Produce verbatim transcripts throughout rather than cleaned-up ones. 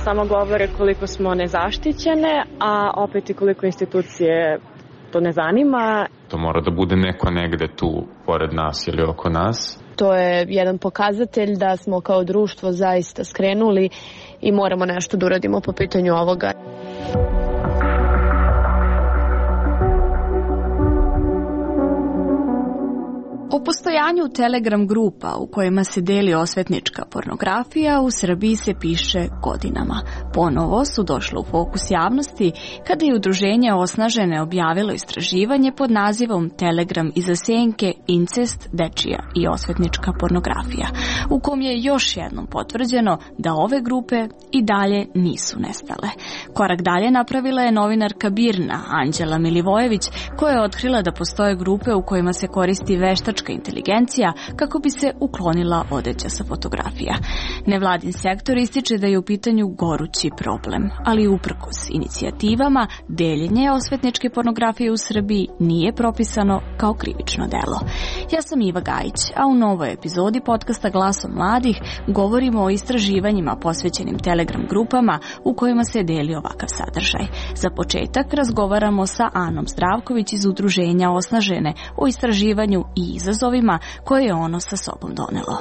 samo govore koliko smo nezaštićene, a opet i koliko institucije to ne zanima. To mora da bude neko negde tu pored nas ili oko nas. To je jedan pokazatelj da smo kao društvo zaista skrenuli i moramo nešto da uradimo po pitanju ovoga. O postojanju Telegram grupa u kojima se deli osvetnička pornografija u Srbiji se piše godinama. Ponovo su došle u fokus javnosti kada je udruženje Osnažene objavilo istraživanje pod nazivom Telegram iza senke, incest, dečija i osvetnička pornografija, u kom je još jednom potvrđeno da ove grupe i dalje nisu nestale. Korak dalje napravila je novinarka Birna Anđela Milivojević, koja je otkrila da postoje grupe u kojima se koristi veštačka inteligencija kako bi se uklonila odeća sa fotografija. Nevladin sektor ističe da je u pitanju gorući problem, ali uprkos inicijativama, deljenje osvetničke pornografije u Srbiji nije propisano kao krivično delo. Ja sam Iva Gajić, a u novoj epizodi podcasta Glasom mladih govorimo o istraživanjima posvećenim Telegram grupama u kojima se deli ovakav sadržaj. Za početak razgovaramo sa Anom Zdravković iz udruženja Osnažene o istraživanju i izazovima koje je ono sa sobom donelo.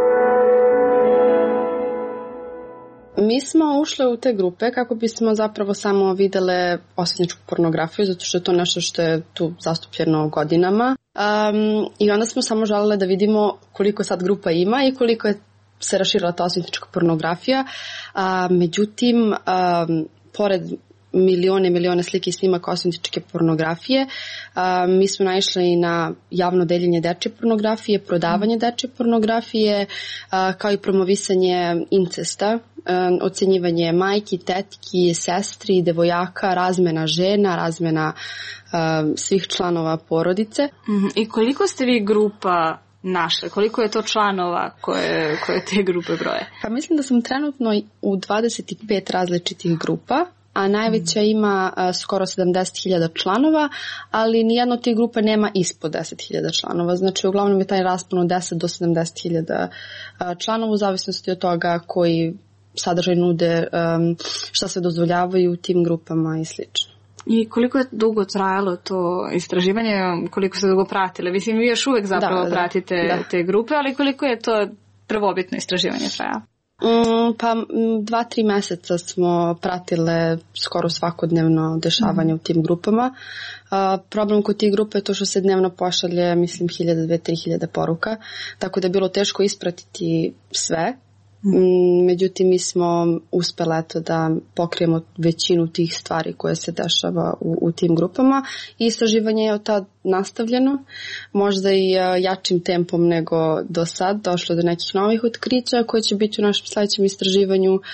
Mi smo ušle u te grupe kako bismo zapravo samo videle osvetničku pornografiju, zato što je to nešto što je tu zastupljeno godinama. Um, I onda smo samo želele da vidimo koliko sad grupa ima i koliko je se raširila ta osvetnička pornografija. A, međutim, um, pored milione i milione slike i snimaka osvetničke pornografije, a, mi smo naišli i na javno deljenje dečje pornografije, prodavanje dečje pornografije, a, kao i promovisanje incesta, a, ocenjivanje majki, tetki, sestri, devojaka, razmena žena, razmena a, svih članova porodice. Mm-hmm. I koliko ste vi grupa našle? Koliko je to članova koje, koje te grupe broje? Pa mislim da sam trenutno u dvadeset pet različitih grupa, a najveća ima a, skoro sedamdeset hiljada članova, ali nijedna od tih grupa nema ispod deset hiljada članova. Znači, uglavnom je taj raspon od deset do sedamdeset hiljada članova, u zavisnosti od toga koji sadržaj nude, um, šta se dozvoljavaju u tim grupama i slično. I koliko je dugo trajalo to istraživanje, koliko ste dugo pratile? Mislim, vi još uvek zapravo da, pratite da, da. te grupe, ali koliko je to prvobitno istraživanje trajalo? Mm, pa dva, tri meseca smo pratile skoro svakodnevno dešavanje mm. u tim grupama. Uh, problem kod tih grupa je to što se dnevno pošalje, mislim, hiljada, dve, tri hiljada poruka, tako da je bilo teško ispratiti sve. Mm. Međutim, mi smo uspjeli eto da pokrijemo većinu tih stvari koje se dešava u, u tim grupama i istraživanje je od tad nastavljeno, možda i jačim tempom nego do sad, došlo do nekih novih otkrića koje će biti u našem sljedećem istraživanju, um,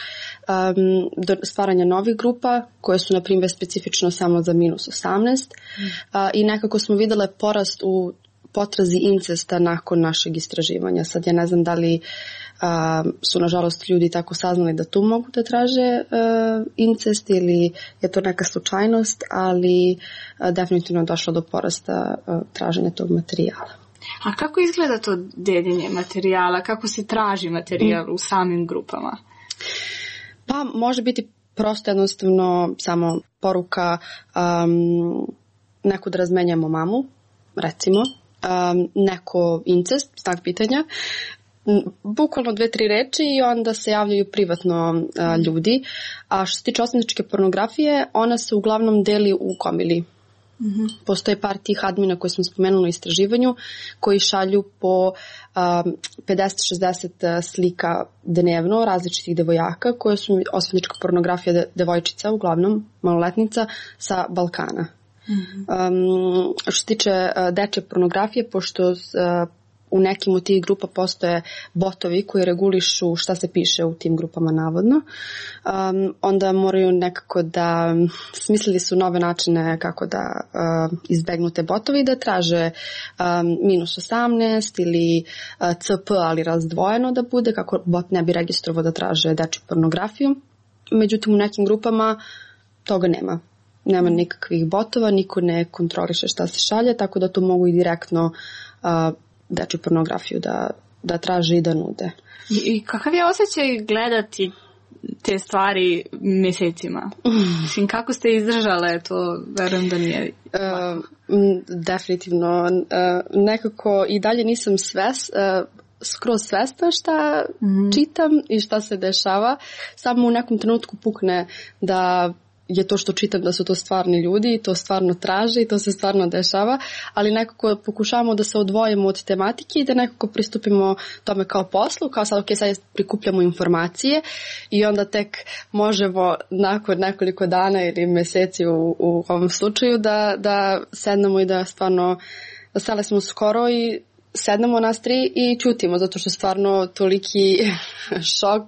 do stvaranja novih grupa koje su na primjer specifično samo za minus osamnaest mm. uh, i nekako smo vidjeli porast u potrazi incesta nakon našeg istraživanja. Sad ja ne znam da li uh, su nažalost ljudi tako saznali da tu mogu da traže uh, incest ili je to neka slučajnost, ali uh, definitivno je došlo do porasta uh, traženja tog materijala. A kako izgleda to deljenje materijala? Kako se traži materijal mm. u samim grupama? Pa može biti prosto jednostavno samo poruka um, neku da razmenjamo mamu, recimo. Um, neko incest, znak pitanja, bukvalno dve, tri reči i onda se javljaju privatno uh, ljudi. A što se tiče osvetničke pornografije, ona se uglavnom deli u gomili. Mm-hmm. Postoje par tih admina koje smo spomenuli u istraživanju koji šalju po um, pedeset šezdeset slika dnevno različitih devojaka koje su osvetnička pornografija de, devojčica, uglavnom maloletnica sa Balkana. Mm-hmm. Um, što se tiče uh, dečje pornografije, pošto uh, u nekim od tih grupa postoje botovi koji regulišu šta se piše u tim grupama navodno, um, onda moraju nekako da smislili su nove načine kako da uh, izbegnu te botovi i da traže um, minus osamnaest ili uh, C P, ali razdvojeno da bude, kako bot ne bi registrovao da traže dečju pornografiju. Međutim, u nekim grupama toga nema. Nema nikakvih botova, niko ne kontroliše šta se šalje, tako da to mogu i direktno uh, dečju pornografiju da, da traže i da nude. I, i kakav je osjećaj gledati te stvari mjesecima. Mislim, kako ste izdržale, to verujem da nije... Uh, definitivno. Uh, nekako i dalje nisam sves, uh, skroz svesna šta mm-hmm. čitam i šta se dešava. Samo u nekom trenutku pukne da je to što čitam da su to stvarni ljudi i to stvarno traže i to se stvarno dešava, ali nekako pokušavamo da se odvojimo od tematike i da nekako pristupimo tome kao poslu, kao sad, ok, sad prikupljamo informacije i onda tek možemo nakon nekoliko dana ili mjeseci u, u ovom slučaju da, da sednemo i da stvarno, da stale smo skoro i sednemo nas tri i čutimo, zato što stvarno toliki šok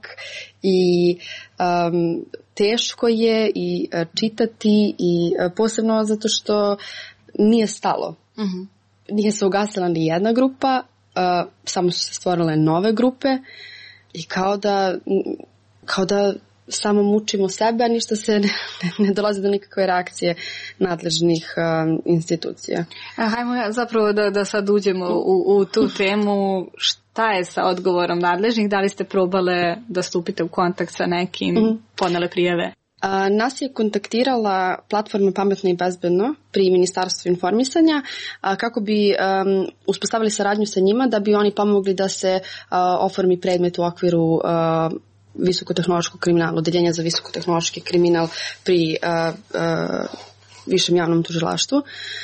i um, teško je i uh, čitati i uh, posebno zato što nije stalo. Uh-huh. Nije se ugasila ni jedna grupa, uh, samo su se stvorile nove grupe i kao da, kao da samo mučimo sebe, a ništa se ne, ne dolazi do nikakve reakcije nadležnih um, institucija. A, hajmo zapravo da, da sad uđemo u, u tu temu. Šta je sa odgovorom nadležnih? Da li ste probale da stupite u kontakt sa nekim, mm-hmm. podnele prijave? A, nas je kontaktirala platforma Pametno i bezbedno pri Ministarstvu informisanja a, kako bi um, uspostavili saradnju sa njima da bi oni pomogli da se a, oformi predmet u okviru a, visokotehnološkog kriminala, odeljenja za visokotehnološki kriminal pri uh, uh, višem javnom tužilaštvu.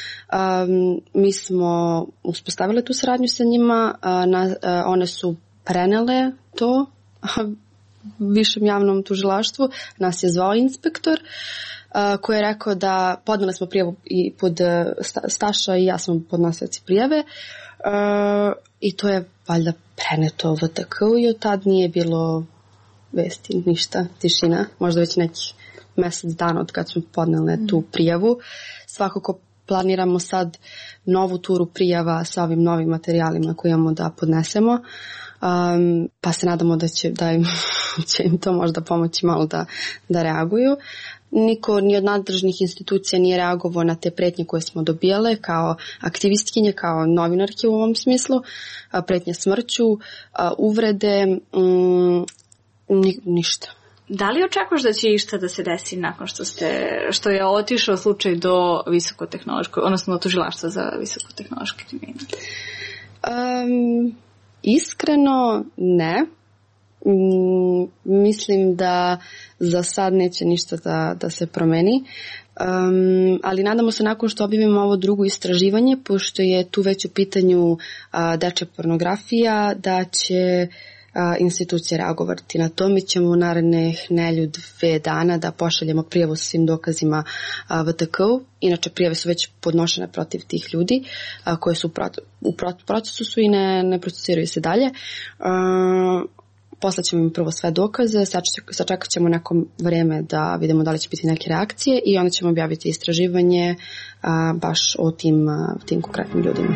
Um, mi smo uspostavili tu saradnju sa njima, uh, na, uh, one su prenele to uh, višem javnom tužilaštvu, nas je zvao inspektor uh, koji je rekao da podneli smo prijavu i pod uh, Staša i ja smo podnosioci prijave uh, i to je valjda preneto V T K i od tad nije bilo vesti, ništa, tišina, možda već nekih mjesec dana od kad smo podnele mm. tu prijavu. Svakako planiramo sad novu turu prijava sa ovim novim materijalima koje imamo da podnesemo, um, pa se nadamo da će, da im, će im to možda pomoći malo da, da reaguju. Niko ni od nadležnih institucija nije reagovao na te pretnje koje smo dobijale kao aktivistkinje, kao novinarke u ovom smislu, pretnje smrću, uvrede, um, Ni, ništa. Da li očekuješ da će išta da se desi nakon što ste, što je otišao slučaj do visokotehnološkog, odnosno do tužilaštva za visokotehnološki kriminal? Um, iskreno ne. Um, mislim da za sad neće ništa da, da se promeni. Um, ali nadamo se nakon što objavimo ovo drugo istraživanje, pošto je tu već u pitanju uh, dečja pornografija, da će institucije reagovati na to. Mi ćemo u narednih nelju dve dana da pošaljemo prijavu sa svim dokazima V T K-u. Inače, prijave su već podnošene protiv tih ljudi koje su u procesu su i ne, ne procesiraju se dalje. Poslaćemo im prvo sve dokaze, sačekat ćemo neko vreme da vidimo da li će biti neke reakcije i onda ćemo objaviti istraživanje baš o tim, tim konkretnim ljudima.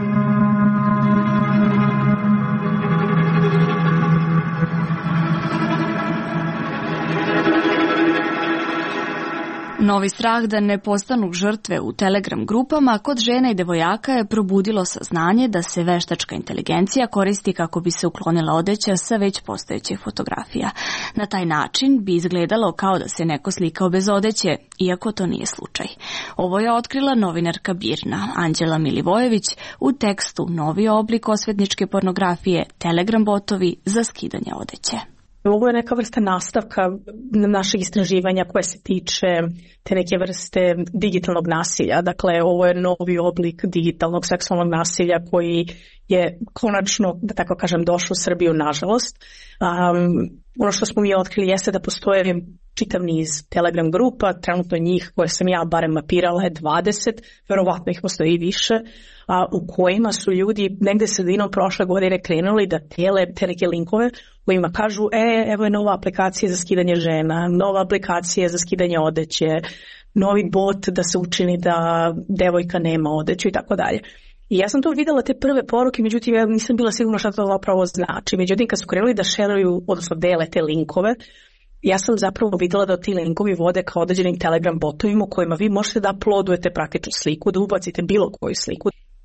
Novi strah da ne postanu žrtve u Telegram grupama kod žena i devojaka je probudilo saznanje da se veštačka inteligencija koristi kako bi se uklonila odeća sa već postojećih fotografija. Na taj način bi izgledalo kao da se neko slikao bez odeće, iako to nije slučaj. Ovo je otkrila novinarka BIRN-a Anđela Milivojević u tekstu Novi oblik osvetničke pornografije, Telegram botovi za skidanje odeće. Ovo je neka vrsta nastavka našeg istraživanja koje se tiče te neke vrste digitalnog nasilja. Dakle, ovo je novi oblik digitalnog seksualnog nasilja koji je konačno, da tako kažem, došao u Srbiju, nažalost. Um, ono što smo mi otkrili jeste da postoje čitav niz Telegram grupa, trenutno njih koje sam ja barem mapirala je dvadeset, verovatno ih postoji i više, a, u kojima su ljudi negde sredinom prošle godine krenuli da tele te neke linkove kojima kažu, e, evo je nova aplikacija za skidanje žena, nova aplikacija za skidanje odeće, novi bot da se učini da devojka nema odeću i tako dalje. I ja sam to videla te prve poruke, međutim ja nisam bila sigurna šta to zapravo znači. Međutim, kad su krenuli da šeruju, odnosno dele te linkove, ja sam zapravo videla da ti linkovi vode kao određenim Telegram botovima u kojima vi možete da uploadujete praktičnu sliku, da ubacite bilo koju sliku.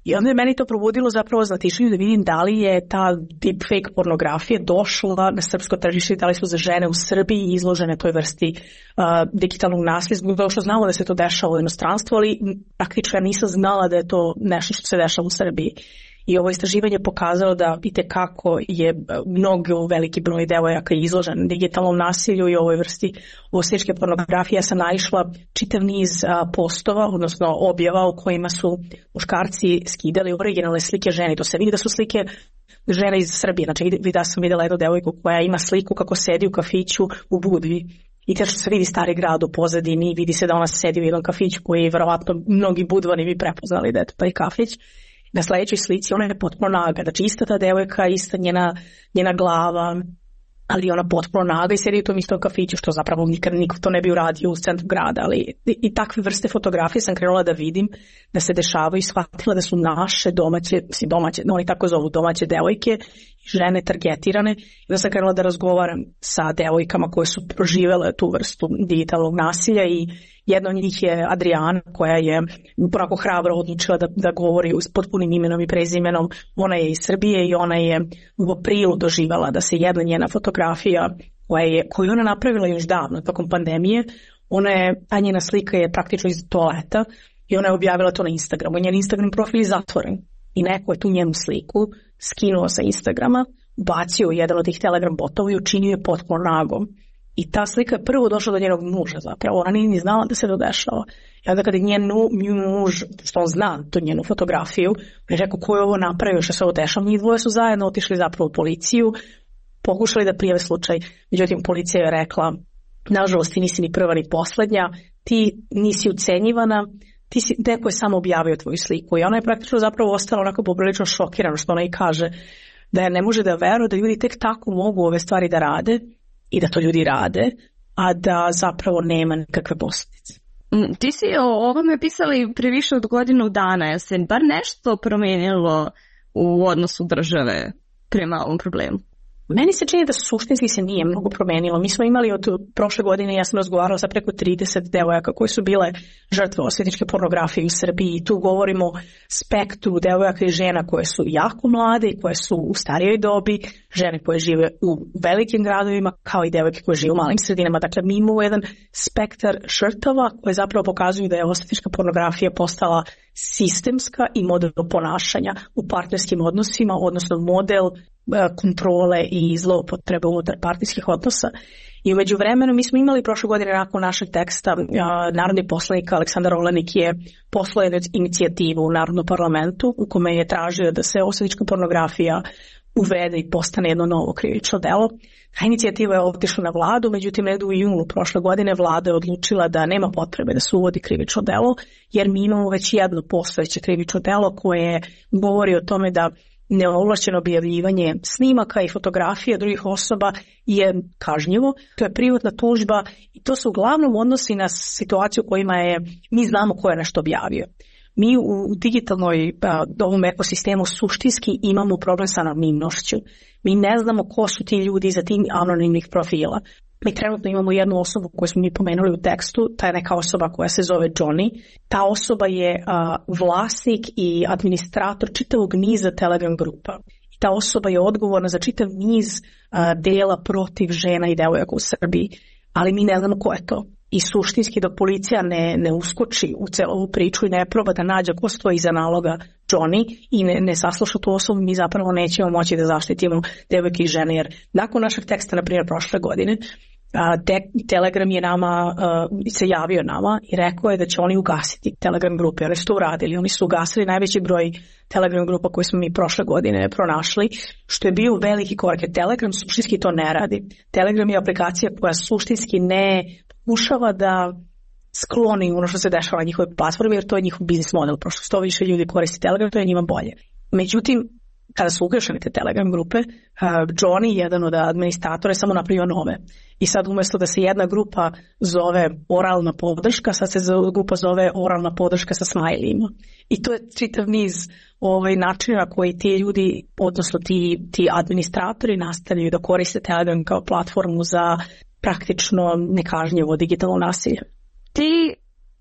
I onda je meni to probudilo zapravo znatišenju da vidim da li je ta deepfake pornografija došla na srpsko tržište, da li su za žene u Srbiji izložene toj vrsti uh, digitalnog nasilja, zbog toga što znamo da se to dešava u inostranstvu, ali praktično ja nisam znala da je to nešto što se dešava u Srbiji. I ovo istraživanje pokazalo da itekako je mnogo veliki broj devojaka izložen digitalnom nasilju i ovoj vrsti osječke pornografije. Ja sam naišla čitav niz a, postova, odnosno objava u kojima su muškarci skidali originalne slike žene. To se vidi da su slike žene iz Srbije. Znači da sam vidjela jednu devojku koja ima sliku kako sedi u kafiću u Budvi. I te što se vidi Stari grad u pozadini, vidi se da ona sedi u jednom kafiću koji je verovatno mnogi budvani bi prepoznali da je to taj kafić. Na sljedećoj slici ona je potpuno naga, znači ista ta devojka, ista njena, njena glava, ali ona potpuno naga i sedi u tom istom kafiću, što zapravo nikad niko to ne bi uradio u centru grada, ali i, i takve vrste fotografije sam krenula da vidim, da se dešavaju i shvatila da su naše domaće, domaće, oni tako zovu domaće devojke, žene targetirane, i da sam krenula da razgovaram sa devojkama koje su proživele tu vrstu digitalnog nasilja i jedna od njih je Adriana koja je onako hrabro odlučila da, da govori s potpunim imenom i prezimenom. Ona je iz Srbije i ona je u aprilu doživjela da se jedna njena fotografija koja je, koju ona napravila još davno tokom pandemije, ona je, ta njena slika je praktično iz toaleta i ona je objavila to na Instagramu. Njen Instagram profil je zatvoren i neko je tu njenu sliku skinuo sa Instagrama, bacio jedan od tih Telegram botova i učinio je potpuno nagom. I ta slika je prvo došla do njenog muža zapravo. Ona nije ni znala da se to dešava. I onda kada je njen muž, što on zna tu njenu fotografiju, je rekao ko je ovo napravio, što se ovo dešava. Njih dvoje su zajedno otišli zapravo u policiju, pokušali da prijave slučaj. Međutim, policija je rekla, nažalost ti nisi ni prva ni poslednja, ti nisi ucenjivana, ti si, neko je samo objavio tvoju sliku. I ona je praktično zapravo ostala onako poprilično šokirana, što ona i kaže, da je ne može da veruje da ljudi tek tako mogu ove stvari da rade i da to ljudi rade, a da zapravo nema nikakve posljedice. Ti si o ovome pisali pre više od godinu dana, je se bar nešto promijenilo u odnosu države prema ovom problemu? Meni se čini da suštinski se nije mnogo promenilo. Mi smo imali od prošle godine, ja sam razgovarala sa preko trideset devojaka koje su bile žrtve osvetničke pornografije u Srbiji i tu govorimo o spektru devojaka i žena koje su jako mlade i koje su u starijoj dobi, žene koje žive u velikim gradovima kao i devojke koje žive u malim sredinama. Dakle, mi imamo jedan spektar žrtava koje zapravo pokazuju da je osvetnička pornografija postala sistemska i model ponašanja u partnerskim odnosima, odnosno model kontrole i zloupotrebe unutar partijskih odnosa. I u međuvremenu mi smo imali prošle godine nakon našeg teksta, narodni poslanik Aleksandar Olenik je poslao inicijativu u Narodnom parlamentu u kome je tražio da se osvetnička pornografija uvede i postane jedno novo krivično delo. Ta inicijativa je otišla na vladu, međutim negdje u junu prošle godine vlada je odlučila da nema potrebe da se uvodi krivično delo, jer mi imamo već jedno postojeće krivično delo koje govori o tome da neovlašćeno objavljivanje snimaka i fotografija drugih osoba je kažnjivo. To je privatna tužba i to se uglavnom odnosi na situaciju u kojima je, mi znamo ko je nešto objavio. Mi u digitalnoj ovom ekosistemu suštinski imamo problem sa anonimnošću. Mi ne znamo ko su ti ljudi iza tih anonimnih profila. Mi trenutno imamo jednu osobu koju smo mi pomenuli u tekstu, ta je neka osoba koja se zove Johnny. Ta osoba je a, vlasnik i administrator čitavog niza Telegram grupa. I ta osoba je odgovorna za čitav niz a, dela protiv žena i devojaka u Srbiji, ali mi ne znamo ko je to. I suštinski dok policija ne, ne uskoči u celu ovu priču i ne proba da nađe ko stoji iza naloga Johnny i ne, ne sasluša tu osobu, mi zapravo nećemo moći da zaštitimo devojke i žene. Jer nakon našeg teksta, na primjer prošle godine, a, te, Telegram je nama, a, se javio nama i rekao je da će oni ugasiti Telegram grupe. Oni su to uradili, oni su ugasili najveći broj Telegram grupa koje smo mi prošle godine pronašli, što je bio veliki korak. Telegram suštinski to ne radi. Telegram je aplikacija koja suštinski ne pokušava da skloni ono što se dešava na njihovoj platformi, jer to je njihov biznis model. Prošto što više ljudi koristi Telegram, to je njima bolje. Međutim, kada su ugašene te Telegram grupe, uh, Johnny, jedan od administratora, je samo napravio nove. I sad umjesto da se jedna grupa zove oralna podrška, sad se grupa zove oralna podrška sa smajlijima. I to je čitav niz ovaj, načina koji ti ljudi, odnosno ti, ti administratori nastavljaju da koriste Telegram kao platformu za praktično nekažnjivo digitalno nasilje. Ti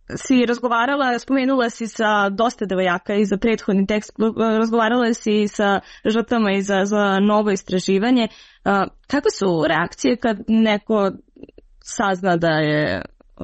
si razgovarala, spomenula si sa dosta devojaka i za prethodni tekst, razgovarala si sa žrtvama i za, za novo istraživanje. Kakve su reakcije kad neko sazna da je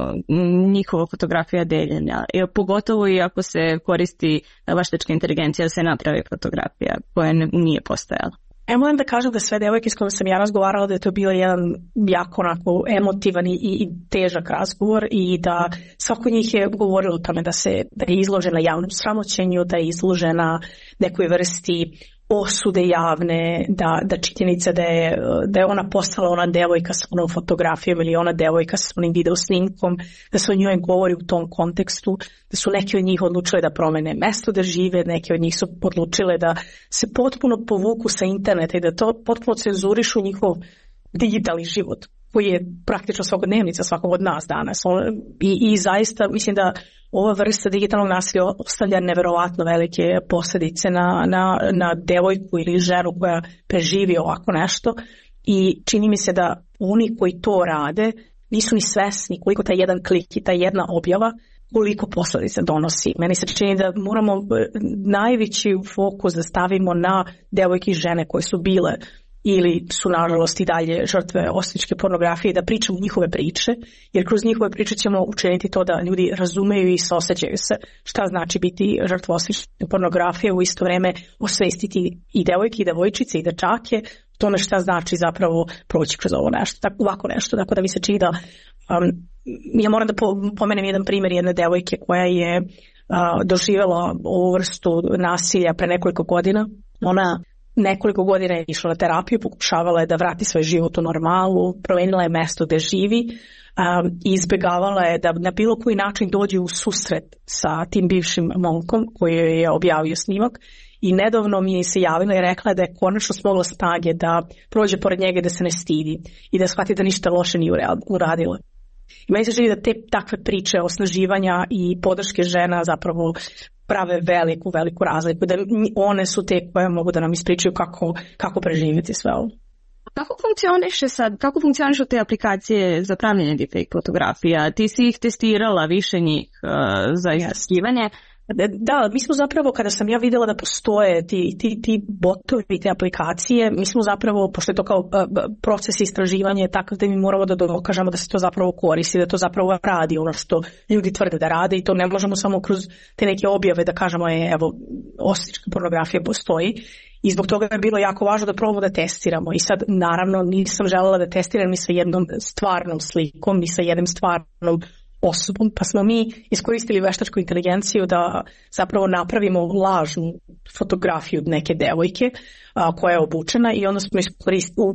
njihova fotografija deljenja, pogotovo i ako se koristi veštačka inteligencija da se napravi fotografija koja nije postojala? Ja moram da kažem da sve devojke s kojima sam ja razgovarala da je to bio jedan jako onako emotivan i, i težak razgovor i da svako njih je govorilo o tome da, se, da je izložena javnom sramoćenju, da je izložena nekoj vrsti osude javne, da, da činjenica da je, da je ona postala ona devojka sa onom fotografijom ili ona devojka sa onim video snimkom, da se o njoj govori u tom kontekstu, da su neki od njih odlučile da promene mesto da žive, neki od njih su odlučile da se potpuno povuku sa interneta i da to potpuno cenzurišu njihov digitalni život, koji je praktično svakodnevnica svakog od nas danas. I, i zaista mislim da ova vrsta digitalnog nasilja ostavlja neverovatno velike posljedice na, na, na devojku ili ženu koja preživi ovako nešto i čini mi se da oni koji to rade nisu ni svesni koliko taj jedan klik i ta jedna objava koliko posljedica donosi. Meni se čini da moramo najveći fokus da stavimo na devojke i žene koje su bile ili su nažalost i dalje žrtve osvetničke pornografije, da pričamo njihove priče, jer kroz njihove priče ćemo učiniti to da ljudi razumeju i osjećaju se šta znači biti žrtva osvetničke pornografije, u isto vrijeme osvestiti i devojke i devojčice i dečake tome šta znači zapravo proći kroz ovo nešto, tako, ovako nešto. Tako da mi se čini da um, ja moram da pomenem jedan primjer jedne devojke koja je uh, doživjela ovu vrstu nasilja pre nekoliko godina. Ona nekoliko godina je išla na terapiju, pokušavala je da vrati svoj život u normalu, promenila je mesto gde živi um, i izbjegavala je da na bilo koji način dođe u susret sa tim bivšim momkom koji je objavio snimak. I nedavno mi je se javila i rekla da je konačno smogla snage da prođe pored njega, da se ne stidi i da shvati da ništa loše nije uradila. I meni se želi da te takve priče osnaživanja i podrške žena zapravo prave veliku, veliku razliku, da one su te koje mogu da nam ispričaju kako, kako preživjeti sve ovo. Kako funkcioniše sad, kako funkcionišu te aplikacije za pravljenje deepfake fotografija? Ti si ih testirala, više njih uh, za istraživanje. Da, mi smo zapravo, kada sam ja vidjela da postoje ti, ti, ti botovi, te aplikacije, mi smo zapravo, pošto je to kao proces istraživanja, tako da mi moramo da dokažemo da se to zapravo koristi, da to zapravo radi ono što ljudi tvrde da rade i to ne možemo samo kroz te neke objave da kažemo je, evo, osvetnička pornografija postoji. I zbog toga je bilo jako važno da probamo da testiramo. I sad, naravno, nisam željela da testiram ni sa jednom stvarnom slikom, ni sa jednom stvarnom osobom, pa smo mi iskoristili veštačku inteligenciju da zapravo napravimo lažnu fotografiju neke devojke a, koja je obučena i onda smo iskoristili,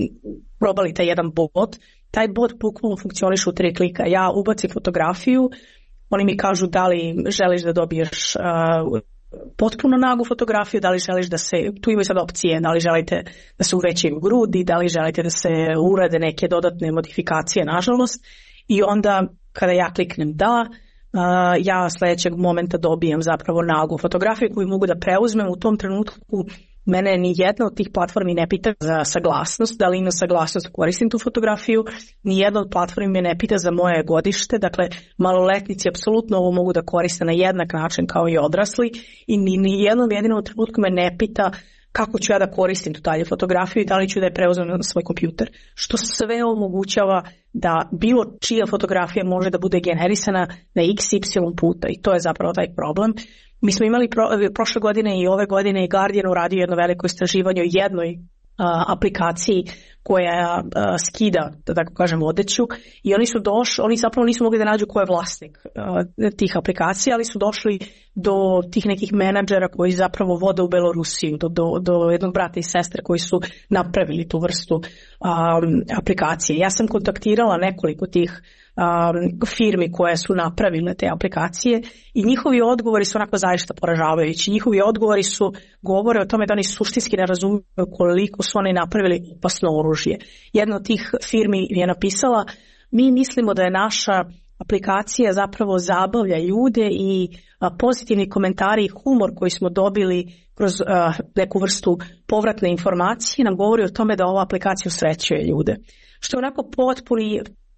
probali taj jedan bot. Taj bot bukvalno funkcioniše u tri klika. Ja ubacim fotografiju, oni mi kažu da li želiš da dobiješ a, potpuno nagu fotografiju, da li želiš da se, tu imaju sad opcije, da li želite da se uvećaju grudi, da li želite da se urade neke dodatne modifikacije, nažalost, i onda kada ja kliknem da, uh, ja sljedećeg momenta dobijem zapravo nagu fotografiju koju mogu da preuzmem. U tom trenutku mene ni jedna od tih platformi ne pita za saglasnost, da li ima saglasnost da koristim tu fotografiju, ni jedna od platformi me ne pita za moje godište, dakle maloletnici apsolutno ovo mogu da koriste na jednak način kao i odrasli i ni, ni jednom jedinom trenutku me ne pita kako ću ja da koristim tu dalje fotografiju i da li ću da je preuzmem na svoj kompjuter, što sve omogućava da bilo čija fotografija može da bude generisana na iks ipsilon puta i to je zapravo taj problem. Mi smo imali pro, prošle godine i ove godine i Guardian uradio jedno veliko istraživanje o jednoj a, aplikaciji koja a, skida, da tako kažem, odeću i oni su došli, oni zapravo nisu mogli da nađu ko je vlasnik a, tih aplikacija, ali su došli do tih nekih menadžera koji zapravo vode u Belorusiju, do, do, do jednog brata i sestre koji su napravili tu vrstu a, aplikacije. Ja sam kontaktirala nekoliko tih Um, firmi koje su napravile te aplikacije i njihovi odgovori su onako zaista poražavajući. Njihovi odgovori su govore o tome da oni suštinski ne razumiju koliko su oni napravili opasno oružje. Jedna od tih firmi je napisala: mi mislimo da je naša aplikacija zapravo zabavlja ljude i a, pozitivni komentari i humor koji smo dobili kroz a, neku vrstu povratne informacije nam govori o tome da ova aplikacija usrećuje ljude. Što je onako potpuni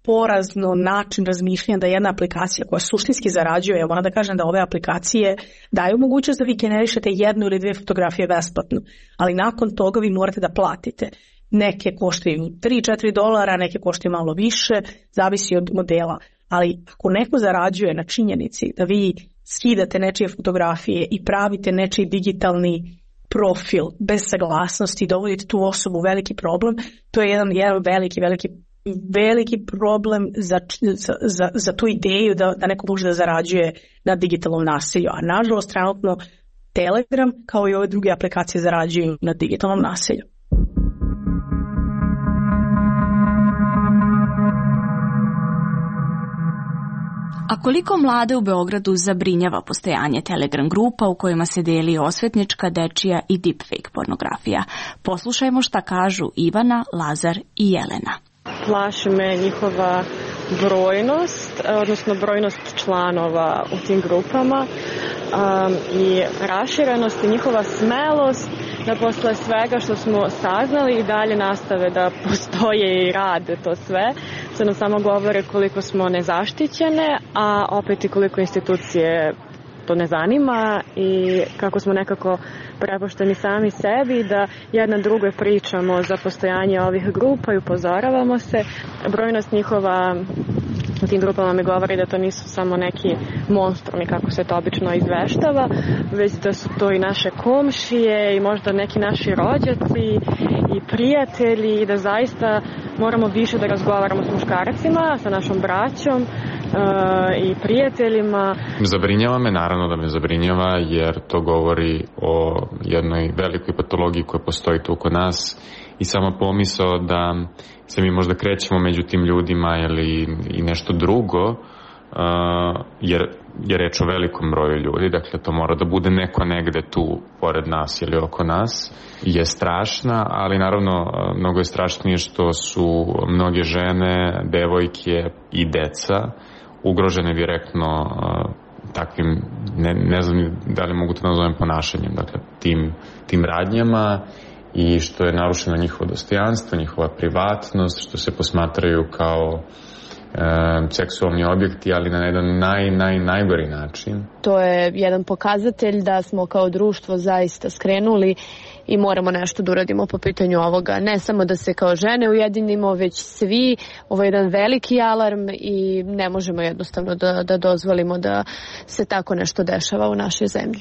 porazno način razmišljanja da jedna aplikacija koja suštinski zarađuje, ja moram da kažem da ove aplikacije daju mogućnost da vi generišete jednu ili dvije fotografije besplatno, ali nakon toga vi morate da platite. Neke koštaju tri do četiri dolara, neke koštaju malo više, zavisi od modela. Ali ako neko zarađuje na činjenici da vi skidate nečije fotografije i pravite nečiji digitalni profil bez saglasnosti, dovodite tu osobu u veliki problem, to je jedan, jedan veliki, veliki, veliki problem za, za, za tu ideju da, da neko može da zarađuje na digitalnom nasilju. A nažalost, trenutno Telegram kao i ove druge aplikacije zarađuju na digitalnom nasilju. A koliko mlade u Beogradu zabrinjava postojanje Telegram grupa u kojima se deli osvetnička, dečija i deepfake pornografija? Poslušajmo šta kažu Ivana, Lazar i Jelena. Plaši me njihova brojnost, odnosno brojnost članova u tim grupama um, i raširenost i njihova smelost da posle svega što smo saznali i dalje nastave da postoje i rade to sve. To nam samo govore koliko smo nezaštićene, a opet i koliko institucije to ne zanima i kako smo nekako prepušteni sami sebi, da jedna drugoj pričamo za postojanje ovih grupa i upozoravamo se. Brojnost njihova u tim grupama mi govori da to nisu samo neki monstrumi kako se to obično izveštava, već da su to i naše komšije i možda neki naši rođaci i prijatelji i da zaista moramo više da razgovaramo s muškarcima, sa našom braćom uh, i prijateljima. Zabrinjava me, naravno da me zabrinjava, jer to govori o jednoj velikoj patologiji koja postoji tu kod nas i sama pomisao da se mi možda krećemo među tim ljudima ili i nešto drugo, uh, jer je reč o velikom broju ljudi, dakle to mora da bude neko negde tu pored nas ili oko nas, je strašna, ali naravno mnogo je strašnije što su mnoge žene, devojke i deca ugrožene direktno uh, takvim, ne, ne znam da li mogu to nazovem ponašanjem, dakle tim, tim radnjama, i što je narušeno njihovo dostojanstvo, njihova privatnost, što se posmatraju kao e, seksualni objekti, ali na jedan naj, naj, najgori način. To je jedan pokazatelj da smo kao društvo zaista skrenuli i moramo nešto da uradimo po pitanju ovoga. Ne samo da se kao žene ujedinimo, već svi. Ovo je jedan veliki alarm i ne možemo jednostavno da, da dozvolimo da se tako nešto dešava u našoj zemlji.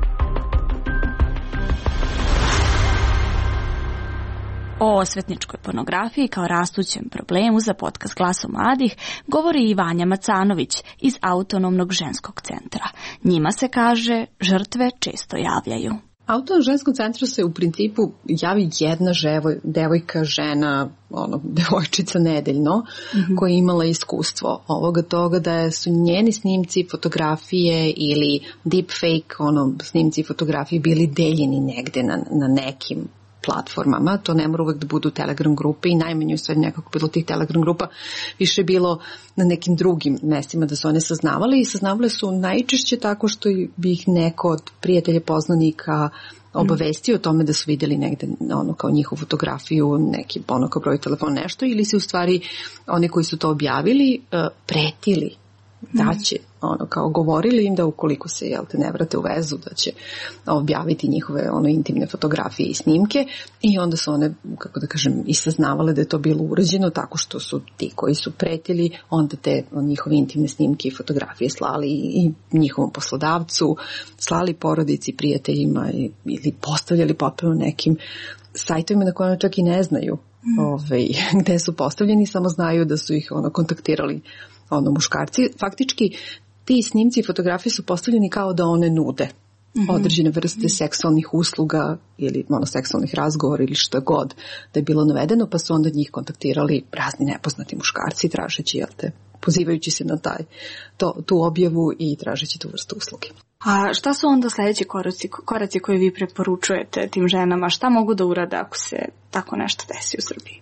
O osvetničkoj pornografiji kao rastućem problemu za podcast Glasom mladih govori i Vanja Macanović iz Autonomnog ženskog centra. Njima se kaže žrtve često javljaju. Autonomnom ženskom centru se u principu javi jedna ževo, devojka, žena, ono, devojčica nedeljno, mm-hmm. koja je imala iskustvo ovoga toga da su njeni snimci, fotografije ili deepfake, ono, snimci i fotografije bili deljeni negde na, na nekim platformama, to ne mora uvek da budu Telegram grupe i najmanje u stvari nekako bilo tih Telegram grupa, više bilo na nekim drugim mestima da su one saznavale i saznavale su najčešće tako što bi ih neko od prijatelja poznanika obavestio o tome da su vidjeli negde ono kao njihovu fotografiju, neki ono kao broj telefona, nešto, ili se u stvari oni koji su to objavili pretili da će, ono, kao govorili im da ukoliko se, jel te, ne vrate u vezu, da će objaviti njihove, ono, intimne fotografije i snimke, i onda su one, kako da kažem, i saznavale da je to bilo urađeno tako što su ti koji su pretili onda te njihove intimne snimke i fotografije slali i njihovom poslodavcu, slali porodici, prijateljima ili postavljali potpuno nekim sajtovima na kojima čak i ne znaju mm. ovaj, gde su postavljeni, samo znaju da su ih ono kontaktirali ono muškarci. Faktički ti snimci i fotografije su postavljeni kao da one nude mm-hmm. određene vrste mm-hmm. seksualnih usluga ili ono seksualnih razgovora ili što god da je bilo navedeno, pa su onda njih kontaktirali razni nepoznati muškarci tražeći, jel te, pozivajući se na taj, to, tu objavu i tražeći tu vrstu usluge. A šta su onda sljedeći koraci, koraci koje vi preporučujete tim ženama? Šta mogu da urade ako se tako nešto desi u Srbiji?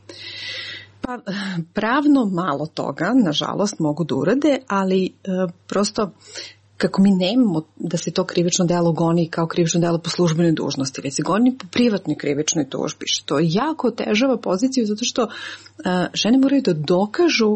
Pa pravno malo toga, nažalost, mogu da urade, ali e, prosto kako mi nemamo da se to krivično delo goni kao krivično delo po službenoj dužnosti, već se goni po privatnoj krivičnoj tužbi, što jako otežava poziciju zato što e, žene moraju da dokažu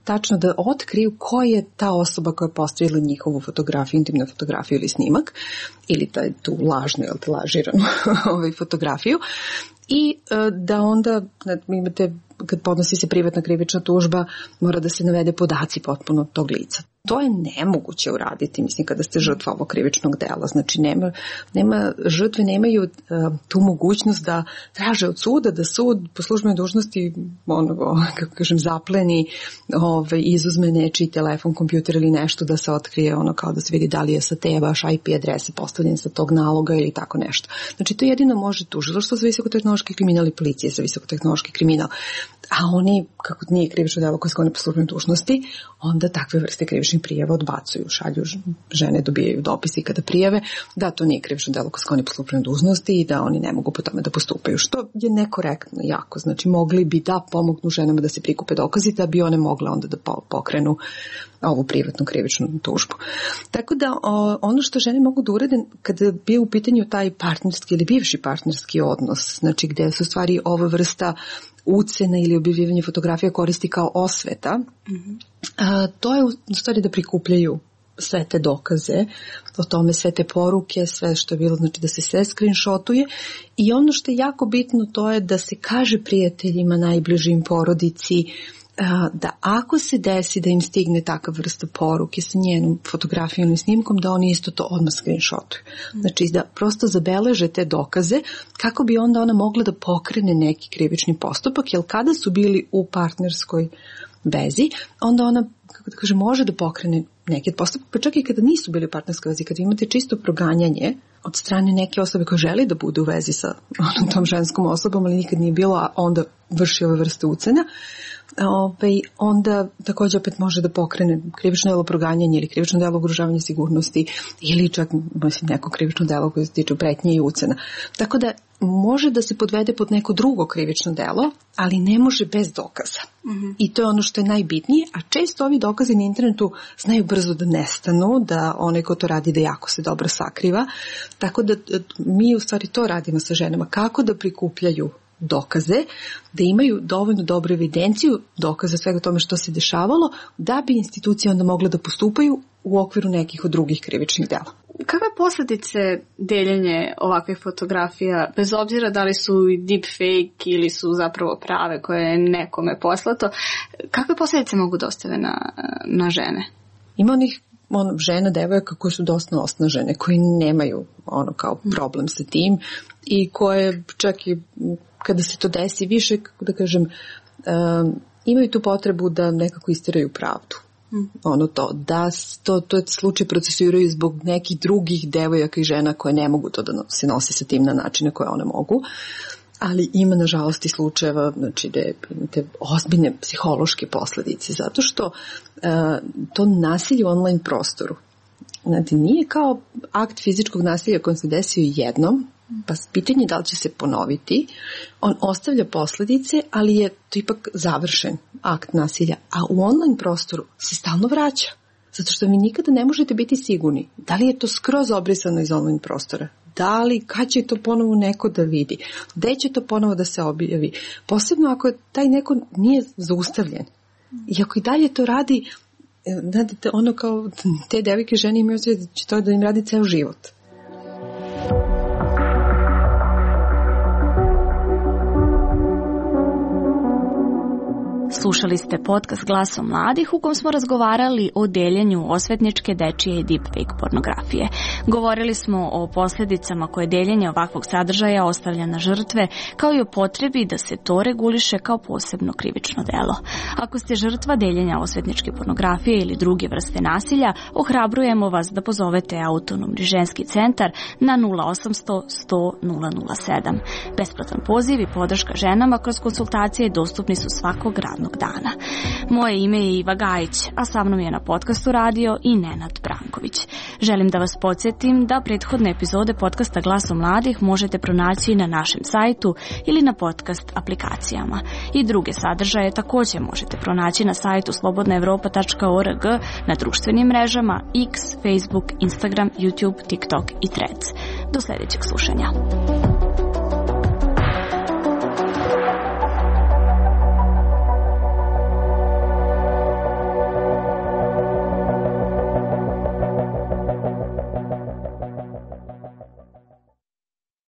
tačno da otkriju ko je ta osoba koja je postavila njihovu fotografiju, intimnu fotografiju ili snimak, ili taj, tu lažnu, ili te lažiranu ovaj, fotografiju, i da onda imate, kad podnosi se privatna krivična tužba, mora da se navede podaci potpuno tog lica. To je nemoguće uraditi, mislim, kada ste žrtva ovog krivičnog dela. Znači, nema, nema, žrtve nemaju uh, tu mogućnost da traže od suda, da sud po službenoj dužnosti, ono, kako kažem, zapleni, ovaj, izuzme nečiji telefon, kompjuter ili nešto, da se otkrije, ono, kao da se vidi da li je sa te vaš I P adrese postavljen sa tog naloga ili tako nešto. Znači, to jedino može tužilaštvo za visokotehnološki kriminal i policije za visokotehnološki kriminal. A oni, kako nije krivično delo koje sklone po službenoj dužnosti, onda takve vrste krivičnih prijava odbacuju, šalju, žene dobijaju dopisi kada prijave da to nije krivično delo koje sklone po službenoj dužnosti i da oni ne mogu po tome da postupaju, što je nekorektno jako. Znači, mogli bi da pomognu ženama da se prikupe dokazi, da bi one mogle onda da pokrenu ovu privatnu krivičnu tužbu. Tako da o, ono što žene mogu da urade kada bi u pitanju taj partnerski ili bivši partnerski odnos, znači gde su stvari ova vrsta ucena ili objavljivanje fotografija koristi kao osveta, mm-hmm. a, to je u stvari da prikupljaju sve te dokaze, o tome sve te poruke, sve što je bilo, znači da se sve screenshotuje, i ono što je jako bitno to je da se kaže prijateljima, najbližim, porodici, da ako se desi da im stigne takav vrsta poruke sa njenom fotografijom ili snimkom, da oni isto to odmah screenshotuju. Znači da prosto zabeleže te dokaze kako bi onda ona mogla da pokrene neki krivični postupak, jer kada su bili u partnerskoj vezi, onda ona, kako da kaže, može da pokrene neki postupak, pa čak i kada nisu bili u partnerskoj vezi, kada imate čisto proganjanje od strane neke osobe koja želi da bude u vezi sa onom tom ženskom osobom, ali nikad nije bilo, a onda vrši ove vrste ucena, Ove, onda takođe opet može da pokrene krivično delo proganjanja ili krivično delo ugrožavanja sigurnosti ili čak mislim, neko krivično delo koje se tiče pretnje i ucena. Tako da može da se podvede pod neko drugo krivično delo, ali ne može bez dokaza. Mm-hmm. I to je ono što je najbitnije, a često ovi dokazi na internetu znaju brzo da nestanu, da onaj ko to radi da jako se dobro sakriva. Tako da mi u stvari to radimo sa ženama, kako da prikupljaju dokaze, da imaju dovoljno dobru evidenciju dokaza svega tome što se dešavalo, da bi institucije onda mogle da postupaju u okviru nekih od drugih krivičnih dela. Kakve posljedice deljenje ovakvih fotografija, bez obzira da li su deepfake ili su zapravo prave koje je nekome poslato, kakve posljedice mogu da ostave na, na žene? Ima onih ono, žena, devojaka koje su dosta osnažene, koji nemaju ono kao problem sa tim i koje čak i kada se to desi više, kako da kažem, um, imaju tu potrebu da nekako istiraju pravdu. Mm. Ono to, da to, to je slučaj procesuiraju zbog nekih drugih devojaka i žena koje ne mogu to da se nosi sa tim na načine koje one mogu. Ali ima nažalost i slučajeva, znači da imate ozbiljne psihološke posljedice, zato što uh, to nasilje u online prostoru, znači nije kao akt fizičkog nasilja koji se desio jednom, pa pitanje da li će se ponoviti, on ostavlja posljedice, ali je to ipak završen akt nasilja, a u online prostoru se stalno vraća, zato što vi nikada ne možete biti sigurni da li je to skroz obrisano iz online prostora, da li, kad će to ponovo neko da vidi, gde će to ponovo da se objavi, posebno ako taj neko nije zaustavljen i ako i dalje to radi, znate, ono kao te devojke žene imaju da će to da im radi ceo život. Slušali ste podcast Glasom mladih u kom smo razgovarali o deljenju osvetničke, dečije i deepfake pornografije. Govorili smo o posljedicama koje deljenje ovakvog sadržaja ostavlja na žrtve, kao i o potrebi da se to reguliše kao posebno krivično delo. Ako ste žrtva deljenja osvetničke pornografije ili druge vrste nasilja, ohrabrujemo vas da pozovete Autonomni ženski centar na nula osamsto sto nula nula sedam. Besplatan poziv i podrška ženama kroz konsultacije dostupni su svakog radnog dana. Moje ime je Iva Gajić, a sa mnom je na podcastu radio i Nenad Branković. Želim da vas podsjetim da prethodne epizode podcasta Glasom mladih možete pronaći na našem sajtu ili na podcast aplikacijama. I druge sadržaje također možete pronaći na sajtu slobodna evropa tačka org, na društvenim mrežama X, Facebook, Instagram, YouTube, TikTok i Threads. Do sljedećeg slušanja.